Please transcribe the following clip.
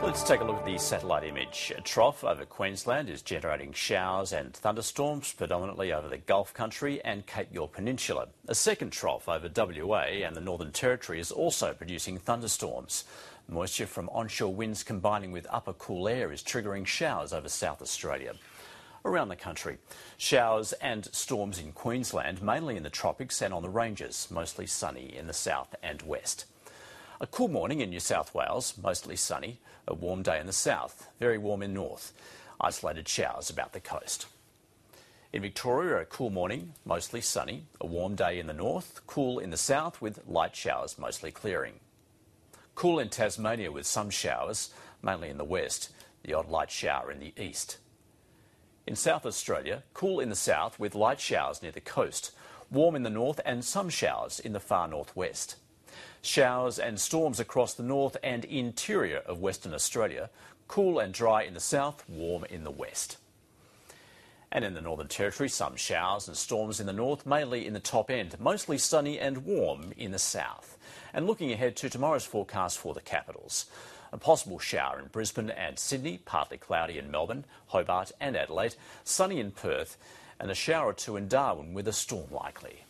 Let's take a look at the satellite image. A trough over Queensland is generating showers and thunderstorms predominantly over the Gulf Country and Cape York Peninsula. A second trough over WA and the Northern Territory is also producing thunderstorms. Moisture from onshore winds combining with upper cool air is triggering showers over South Australia. Around the country, showers and storms in Queensland, mainly in the tropics and on the ranges, mostly sunny in the south and west. A cool morning in New South Wales, mostly sunny. A warm day in the south, very warm in north. Isolated showers about the coast. In Victoria, a cool morning, mostly sunny. A warm day in the north, cool in the south with light showers mostly clearing. Cool in Tasmania with some showers, mainly in the west. The odd light shower in the east. In South Australia, cool in the south with light showers near the coast. Warm in the north and some showers in the far northwest. Showers and storms across the north and interior of Western Australia. Cool and dry in the south, warm in the west. And in the Northern Territory, some showers and storms in the north, mainly in the top end. Mostly sunny and warm in the south. And looking ahead to tomorrow's forecast for the capitals. A possible shower in Brisbane and Sydney, partly cloudy in Melbourne, Hobart and Adelaide, sunny in Perth, and a shower or two in Darwin with a storm likely.